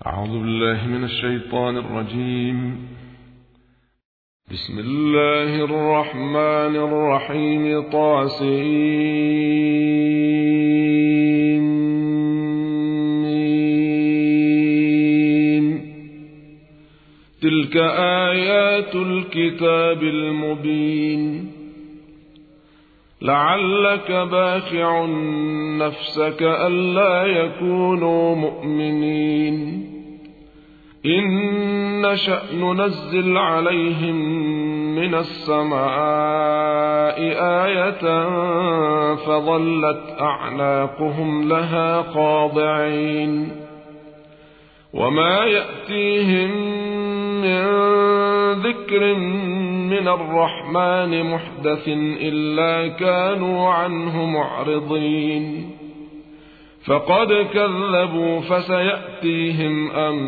أعوذ بالله من الشيطان الرجيم. بسم الله الرحمن الرحيم. طاسين. تلك آيات الكتاب المبين. لعلك باخع نفسك ألا يكونوا مؤمنين إن نشأ ننزل عليهم من السماء آية فظلت أعناقهم لها خاضعين وما يأتيهم من ذكر من الرحمن محدث إلا كانوا عنه معرضين فقد كذبوا فسيأتيهم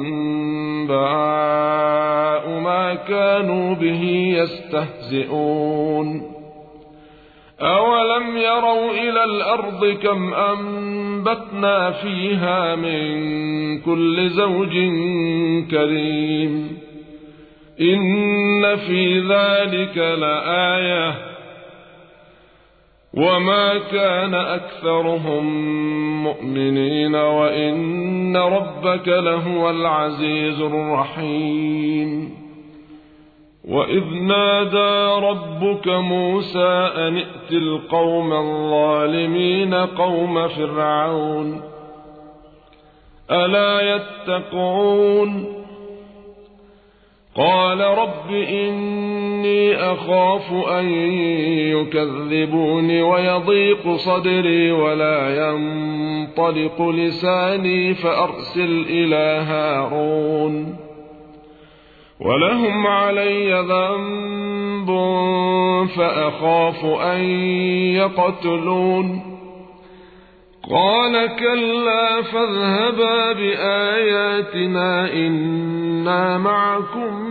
أنباء ما كانوا به يستهزئون أولم يروا إلى الأرض كم أنبتنا فيها من كل زوج كريم إن في ذلك لآية وما كان أكثرهم مؤمنين وإن ربك لهو العزيز الرحيم. وإذ نادى ربك موسى أن ائت القوم الظالمين قوم فرعون ألا يتقون قال رب إني أخاف أن يكذبوني ويضيق صدري ولا ينطلق لساني فأرسل إلى هارون ولهم علي ذنب فأخاف أن يقتلون قال كلا فاذهبا بآياتنا إنا معكم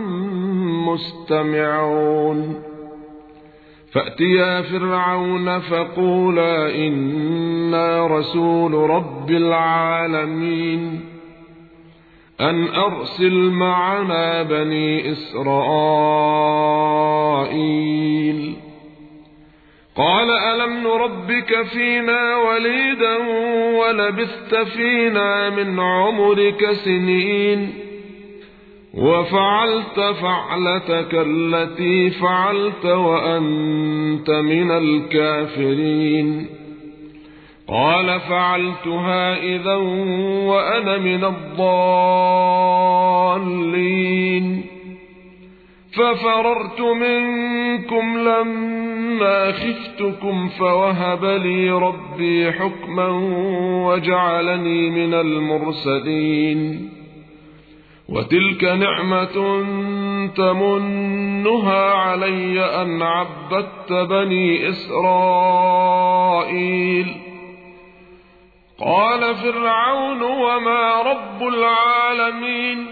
مستمعون فأتيا فرعون فقولا إنا رسول رب العالمين أن أرسل معنا بني إسرائيل قال ألم نربك فينا وليدا ولبثت فينا من عمرك سنين وفعلت فعلتك التي فعلت وأنت من الكافرين قال فعلتها إذا وأنا من الضالين ففررت منكم لما خفتكم فوهب لي ربي حكما وجعلني من المرسلين وتلك نعمة تمنها علي أن عبدت بني إسرائيل قال فرعون وما رب العالمين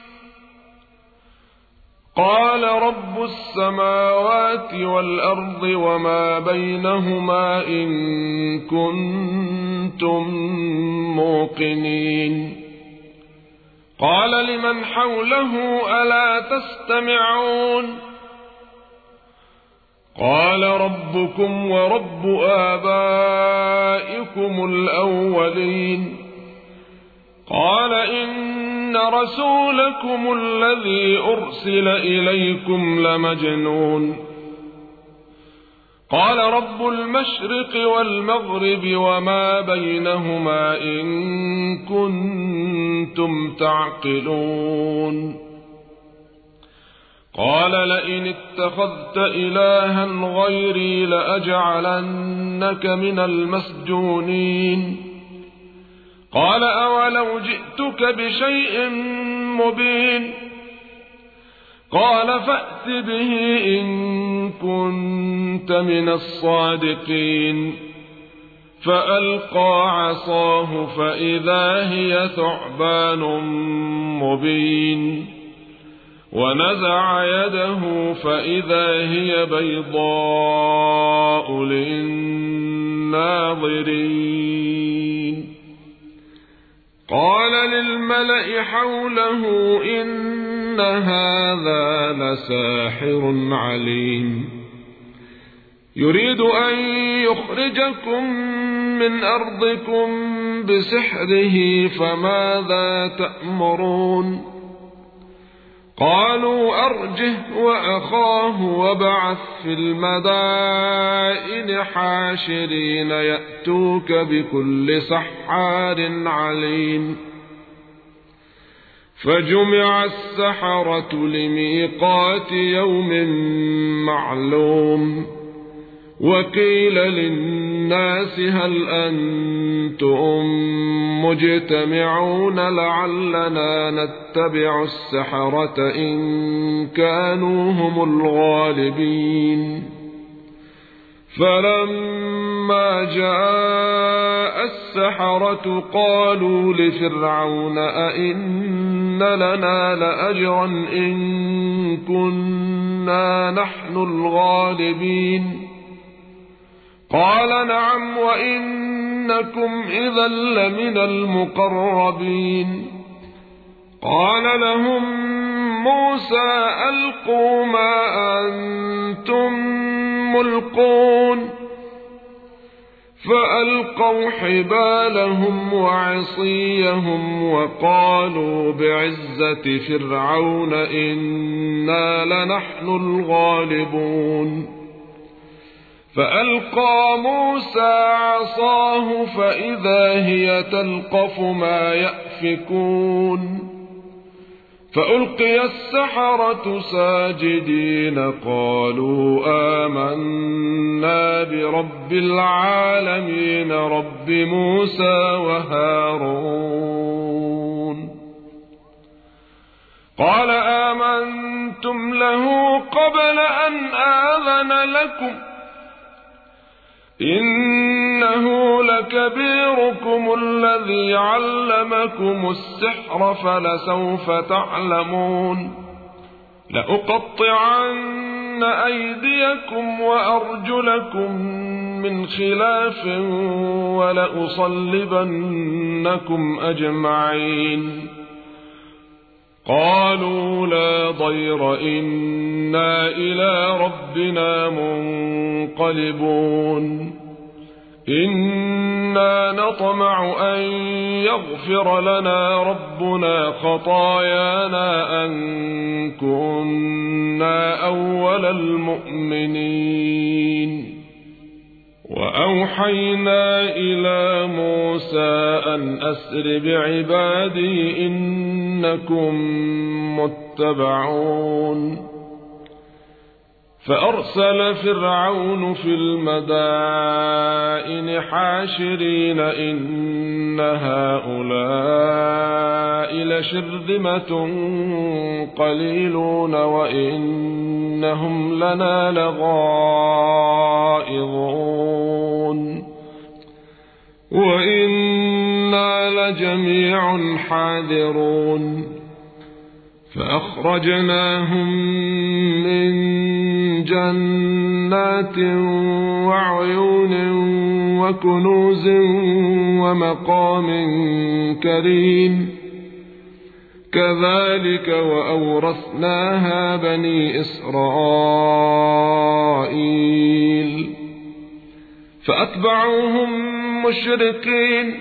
قال رب السماوات والأرض وما بينهما إن كنتم موقنين قال لمن حوله ألا تستمعون قال ربكم ورب آبائكم الأولين قال إن رسولكم الذي أرسل إليكم لمجنون قال رب المشرق والمغرب وما بينهما إن كنتم تعقلون قال لئن اتخذت إلها غيري لأجعلنك من المسجونين قال أولو جئتك بشيء مبين قال فأت به إن كنت من الصادقين فألقى عصاه فإذا هي ثعبان مبين ونزع يده فإذا هي بيضاء للناظرين قال للملأ حوله إن هذا لساحر عليم يريد أن يخرجكم من أرضكم بسحره فماذا تأمرون قالوا أرجه وأخاه وابعث في المدائن حاشرين يأتوك بكل سحار عليم فجمع السحرة لميقات يوم معلوم وقيل للناس هل أنتم مجتمعون لعلنا نتبع السحرة إن كانوا هم الغالبين فلما جاء السحرة قالوا لفرعون أئن لنا لأجرا إن كنا نحن الغالبين قال نعم وإنكم إذا لمن المقربين قال لهم موسى ألقوا ما أنتم ملقون فألقوا حبالهم وعصيهم وقالوا بعزة فرعون إنا لنحن الغالبون فألقى موسى عصاه فإذا هي تلقف ما يأفكون فألقي السحرة ساجدين قالوا آمنا برب العالمين رب موسى وهارون قال آمنتم له قبل أن آذن لكم إنه لكبيركم الذي علمكم السحر فلسوف تعلمون لأقطعن أيديكم وأرجلكم من خلاف ولأصلبنكم أجمعين قالوا لا ضير إنا إلى ربنا منقلبون إنا نطمع أن يغفر لنا ربنا خطايانا أن كنا أول المؤمنين وأوحينا إلى موسى أن أسر بعبادي إنكم متبعون فأرسل فرعون في المدائن حاشرين إن هؤلاء لشرذمة قليلون وإنهم لنا لغائظون وإنا لجميع حاذرون فأخرجناهم من جنات وعيون وكنوز ومقام كريم كذلك وأورثناها بني إسرائيل فأتبعوهم مشرقين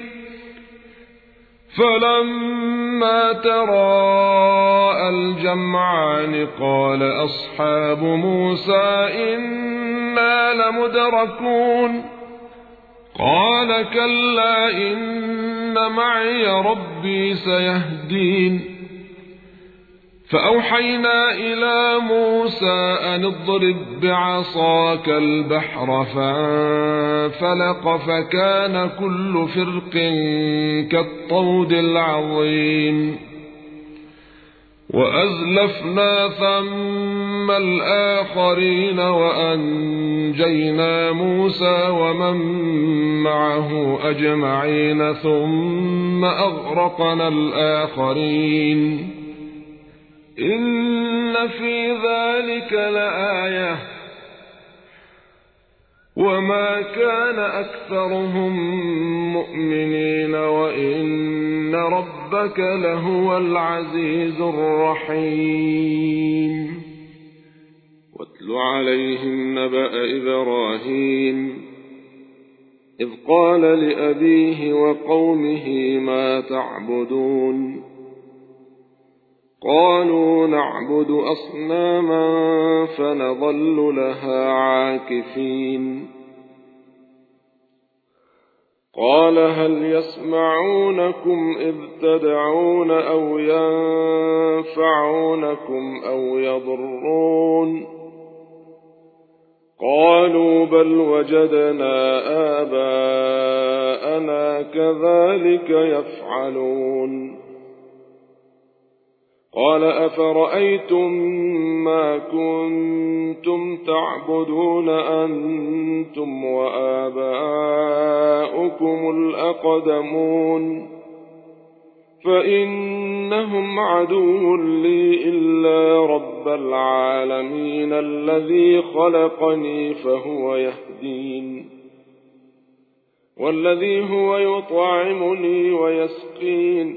فلما تراءى الجمعان قال أصحاب موسى إنا لمدركون قال كلا إن معي ربي سيهدين فأوحينا إلى موسى أن اضرب بعصاك البحر فانفلق فكان كل فرق كالطود العظيم وأزلفنا ثم الآخرين وأنجينا موسى ومن معه أجمعين ثم أغرقنا الآخرين إن في ذلك لآية وما كان أكثرهم مؤمنين وإن وإن ربك لهو العزيز الرحيم. واتل عليهم نبأ إبراهيم إذ قال لأبيه وقومه ما تعبدون قالوا نعبد أصناما فنظل لها عاكفين قال هل يسمعونكم إذ تدعون أو ينفعونكم أو يضرون قالوا بل وجدنا آباءنا كذلك يفعلون قال أفرأيتم ما كنتم تعبدون أنتم وآباؤكم الأقدمون فإنهم عدو لي إلا رب العالمين الذي خلقني فهو يهدين والذي هو يطعمني ويسقين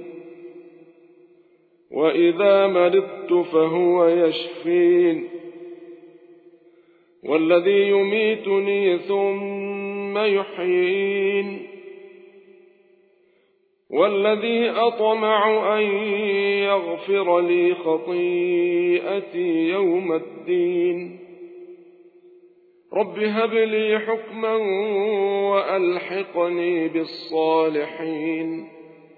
وإذا مرضت فهو يشفين والذي يميتني ثم يحيين والذي أطمع أن يغفر لي خطيئتي يوم الدين رب هب لي حكما وألحقني بالصالحين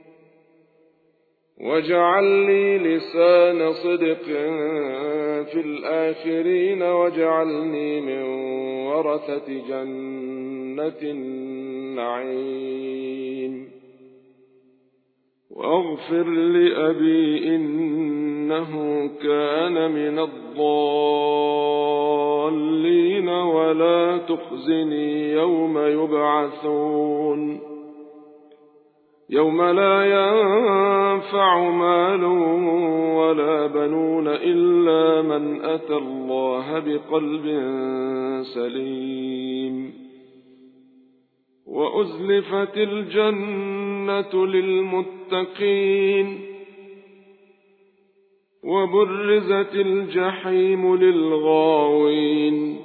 واجعل لي لسان صدق في الآخرين واجعلني من ورثة جنة النعيم واغفر لأبي إنه كان من الضالين ولا تخزني يوم يبعثون يوم لا ينفع مال ولا بنون إلا من أتى الله بقلب سليم وأزلفت الجنة للمتقين وبرزت الجحيم للغاوين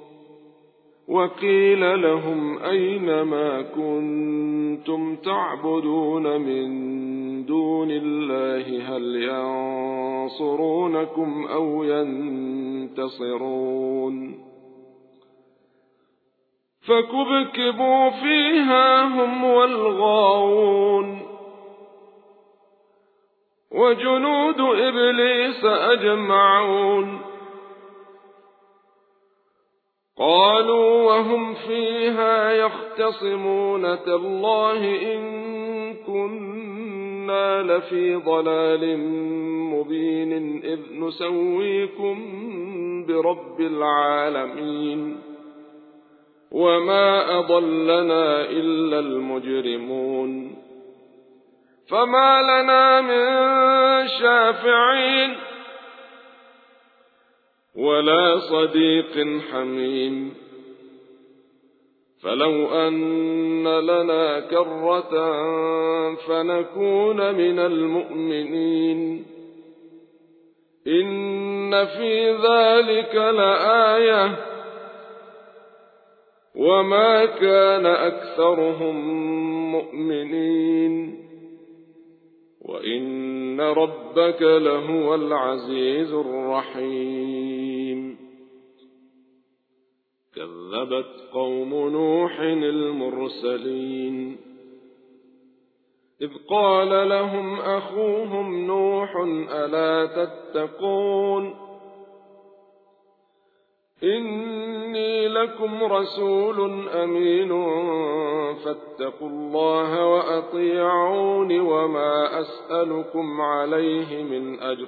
وقيل لهم أين ما كنتم تعبدون من دون الله هل ينصرونكم أو ينتصرون فكبكبوا فيها هم والغاوون وجنود إبليس أجمعون قالوا وهم فيها يختصمون تالله إن كنا لفي ضلال مبين إذ نسويكم برب العالمين وما أضلنا إلا المجرمون فما لنا من شافعين ولا صديق حميم فلو أن لنا كرة فنكون من المؤمنين إن في ذلك لآية وما كان أكثرهم مؤمنين وإن ربك لهو العزيز الرحيم كذبت قوم نوح المرسلين إذ قال لهم أخوهم نوح ألا تتقون إني لكم رسول أمين فاتقوا الله وأطيعون وما أسألكم عليه من أجر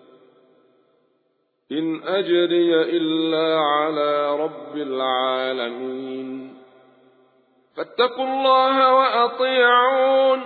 إن أجري إلا على رب العالمين فاتقوا الله وأطيعون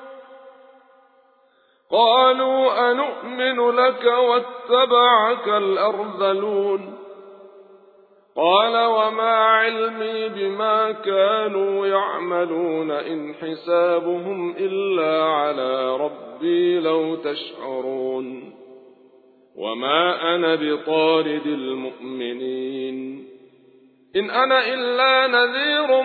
قالوا أنؤمن لك واتبعك الأرذلون قال وما علمي بما كانوا يعملون إن حسابهم إلا على ربي لو تشعرون وما أنا بطارد المؤمنين إن أنا إلا نذير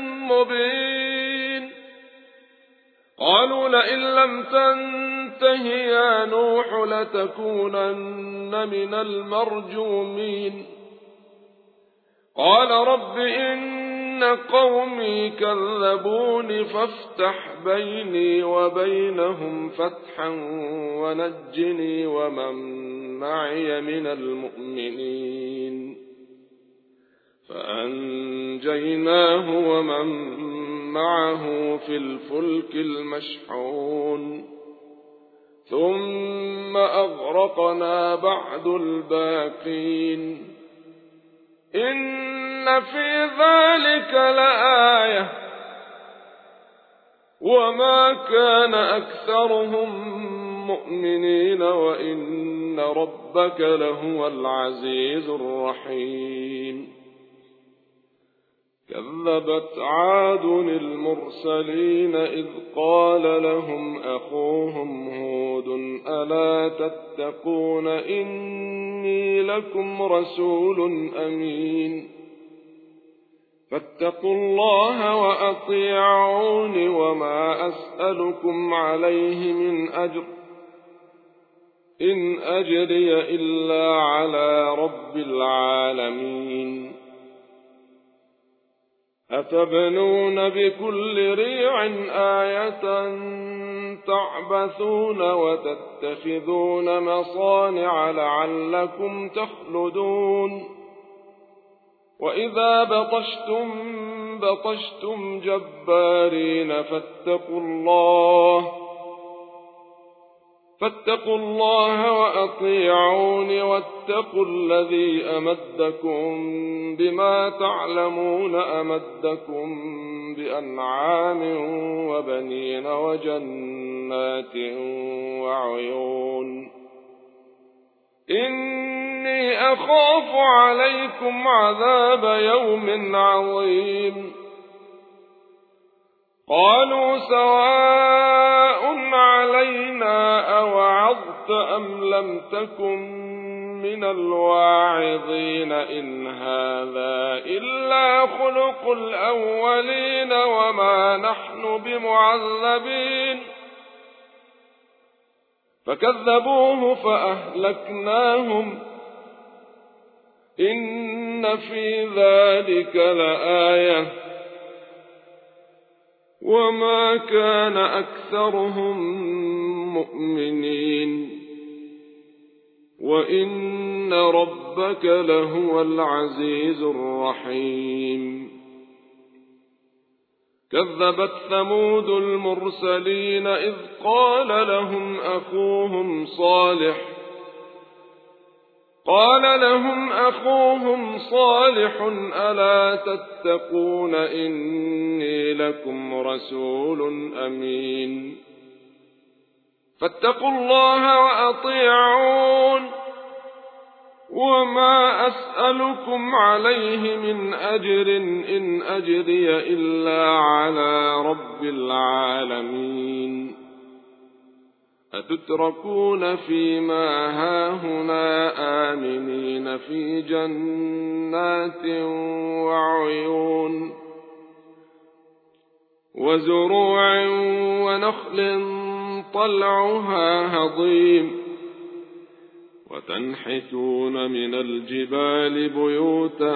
مبين قالوا لئن لم تنته يا نوح لتكونن من المرجومين قال رب إن قومي كذبوني فافتح بيني وبينهم فتحا ونجني ومن معي من المؤمنين فأنجيناه ومن معه في الفلك المشحون ثم أغرقنا بعد الباقين إن في ذلك لآية وما كان أكثرهم مؤمنين وإن ربك لهو العزيز الرحيم كذبت عاد المرسلين إذ قال لهم أخوهم هود ألا تتقون إني لكم رسول أمين فاتقوا الله وأطيعون وما أسألكم عليه من أجر إن أجري إلا على رب العالمين أتبنون بكل ريع آية تعبثون وتتخذون مصانع لعلكم تخلدون وإذا بطشتم جبارين فاتقوا الله وأطيعون واتقوا الذي أمدكم بما تعلمون أمدكم بأنعام وبنين وجنات وعيون إني أخاف عليكم عذاب يوم عظيم قالوا سواء علينا أوعظت أم لم تكن من الواعظين إن هذا إلا خلق الأولين وما نحن بمعذبين فكذبوه فأهلكناهم إن في ذلك لآية وما كان أكثرهم مؤمنين وإن ربك لهو العزيز الرحيم كذبت ثمود المرسلين إذ قال لهم أخوهم صالح ألا تتقون إني لكم رسول أمين فاتقوا الله وأطيعون وما أسألكم عليه من أجر إن أجري إلا على رب العالمين أتتركون فيما هاهنا آمنين في جنات وعيون وزروع ونخل طلعها هضيم وتنحتون من الجبال بيوتا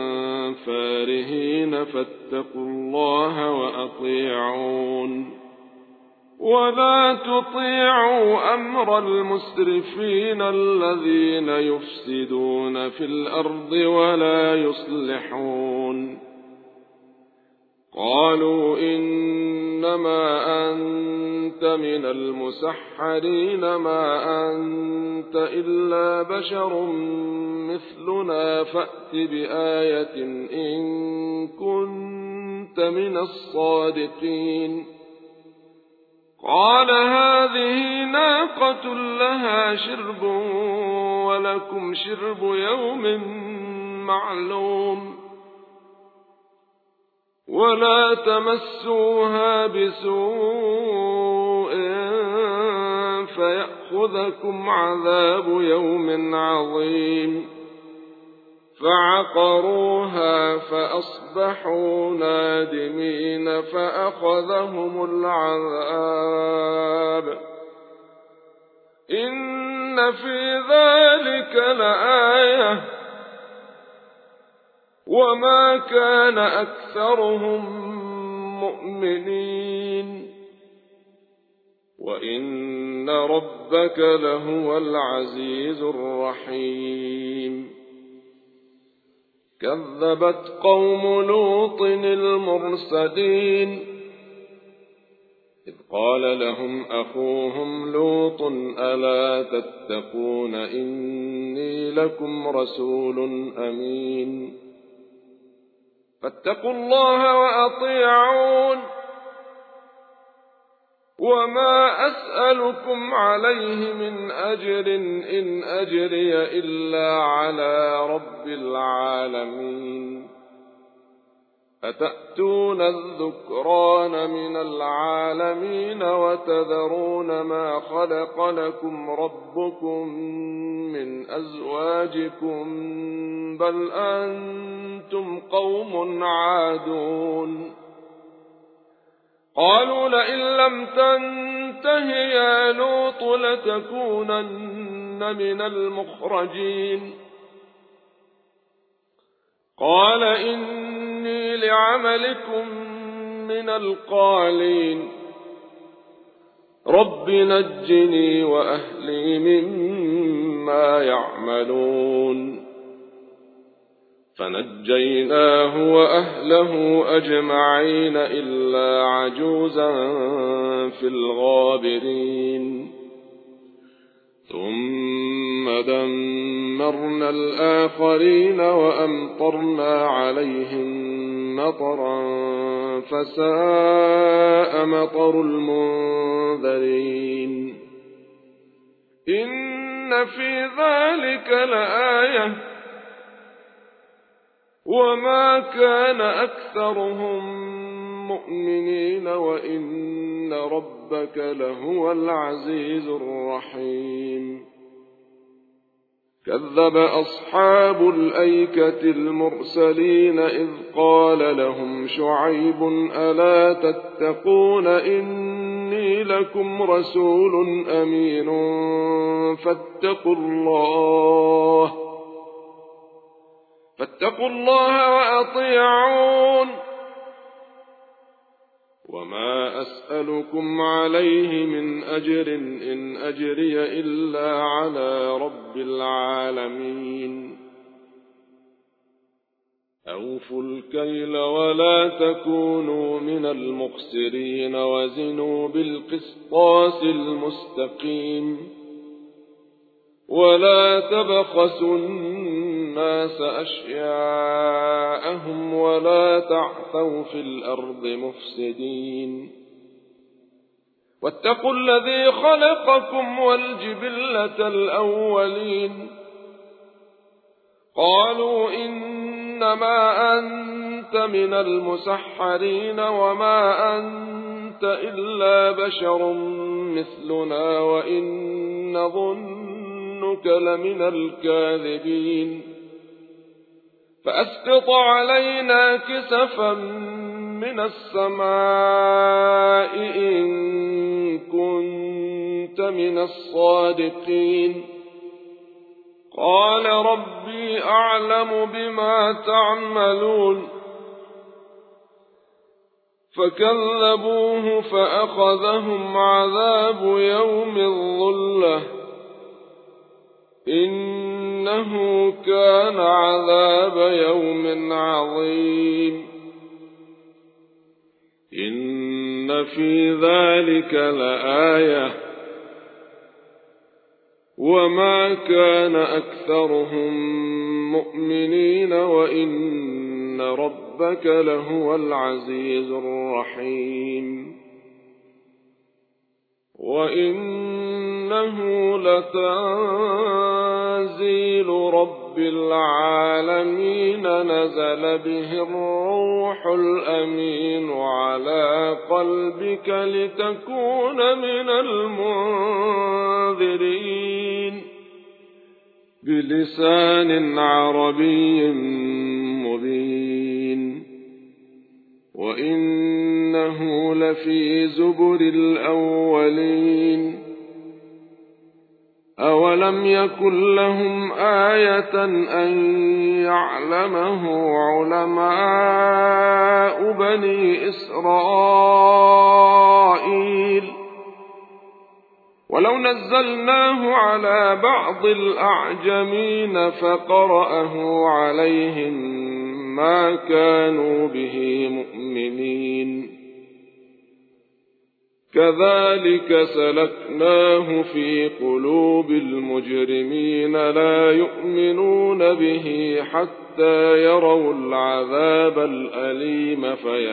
فارهين فاتقوا الله وأطيعون ولا تطيعوا أمر المسرفين الذين يفسدون في الأرض ولا يصلحون قالوا إنما أنت من المسحرين ما أنت إلا بشر مثلنا فأت بآية إن كنت من الصادقين قال هذه ناقة لها شرب ولكم شرب يوم معلوم ولا تمسوها بسوء فيأخذكم عذاب يوم عظيم فعقروها فأصبحوا نادمين فأخذهم العذاب إن في ذلك لآية وما كان أكثرهم مؤمنين وإن ربك لهو العزيز الرحيم كذبت قوم لوط المرسلين إذ قال لهم أخوهم لوط ألا تتقون إني لكم رسول أمين فاتقوا الله وأطيعون وما أسألكم عليه من أجر إن أجري إلا على رب العالمين أتأتون الذكران من العالمين وتذرون ما خلق لكم ربكم من أزواجكم بل أنتم قوم عادون قالوا لئن لم تنته يا لوط لتكونن من المخرجين قال إني لعملكم من القالين رب نجني وأهلي مما يعملون فنجيناه وأهله أجمعين إلا عجوزا في الغابرين ثم دمرنا الآخرين وأمطرنا عليهم مطرا فساء مطر المنذرين إن في ذلك لآية وما كان أكثرهم مؤمنين وإن ربك لهو العزيز الرحيم كذب أصحاب الأيكة المرسلين إذ قال لهم شعيب ألا تتقون إني لكم رسول أمين فاتقوا الله وأطيعون وما أسألكم عليه من أجر إن أجري إلا على رب العالمين أوفوا الكيل ولا تكونوا من المخسرين وزنوا بالقسطاس المستقيم ولا تبخسوا الناس أشياءهم ولا تعثوا في الأرض مفسدين واتقوا الذي خلقكم والجبلة الأولين قالوا إنما أنت من المسحرين وما أنت إلا بشر مثلنا وإن نظنك لمن الكاذبين فأسقط علينا كسفا من السماء إن كنت من الصادقين قال ربي أعلم بما تعملون فكذبوه فأخذهم عذاب يوم الظلة إنه كان عذاب يوم عظيم إن في ذلك لآية وما كان أكثرهم مؤمنين وإن ربك لهو العزيز الرحيم وإنه لتنزيل رب رب العالمين نزل به الروح الأمين على قلبك لتكون من المنذرين بلسان عربي مبين وإنه لفي زبر الأولين أولم يكن لهم آية أن يعلمه علماء بني إسرائيل ولو نزلناه على بعض الأعجمين فقرأه عليهم ما كانوا به مؤمنين كذلك سلكناه في قلوب المجرمين لا يؤمنون به حتى يروا العذاب الأليم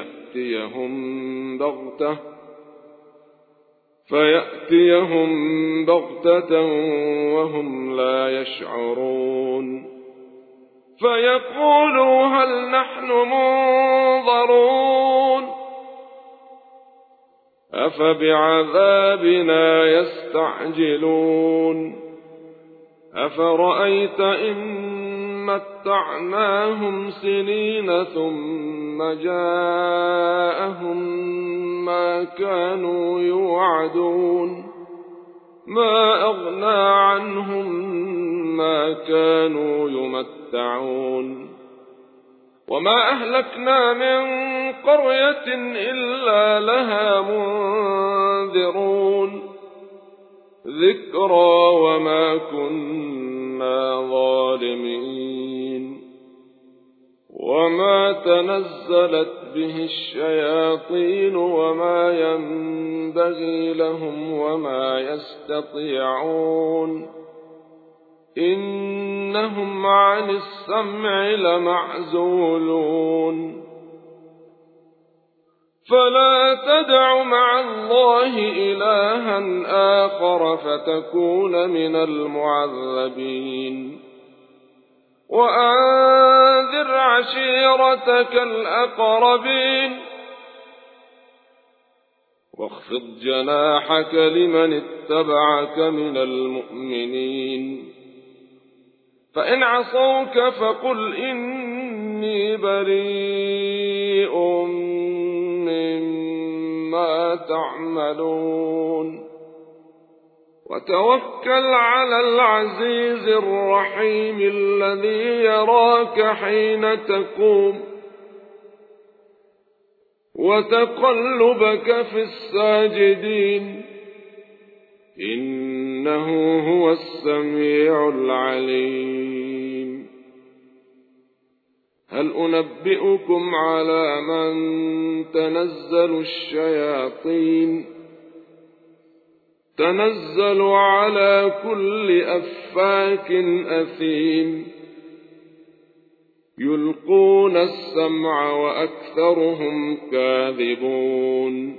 فيأتيهم بغتة وهم لا يشعرون فيقولوا هل نحن منظرون أفبعذابنا يستعجلون أفرأيت إن متعناهم سنين ثم جاءهم ما كانوا يوعدون ما أغنى عنهم ما كانوا يمتعون وما أهلكنا من قرية إلا لها منذرون ذكرى وما كنا ظالمين وما تنزلت به الشياطين وما ينبغي لهم وما يستطيعون إنهم عن السمع لمعزولون فلا تدع مع الله إلها آخر فتكون من المعذبين وأنذر عشيرتك الأقربين واخفض جناحك لمن اتبعك من المؤمنين فإن عصوك فقل إني بريء مما تعملون وتوكل على العزيز الرحيم الذي يراك حين تقوم وتقلبك في الساجدين إنه هو السميع العليم هل أنبئكم على من تنزل الشياطين تنزل على كل أفاك أثيم يلقون السمع وأكثرهم كاذبون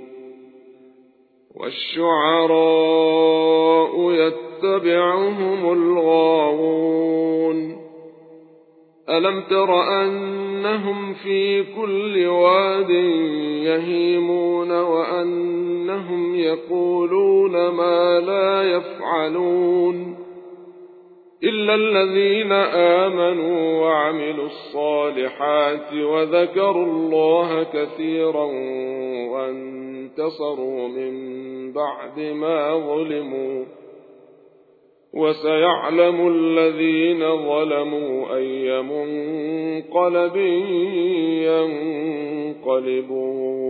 والشعراء يتبعهم الغاوون ألم تر أنهم في كل واد يهيمون وأنهم يقولون ما لا يفعلون إلا الذين آمنوا وعملوا الصالحات وذكروا الله كثيرا وانتصروا من بعد ما ظلموا وسيعلم الذين ظلموا أي منقلب ينقلبون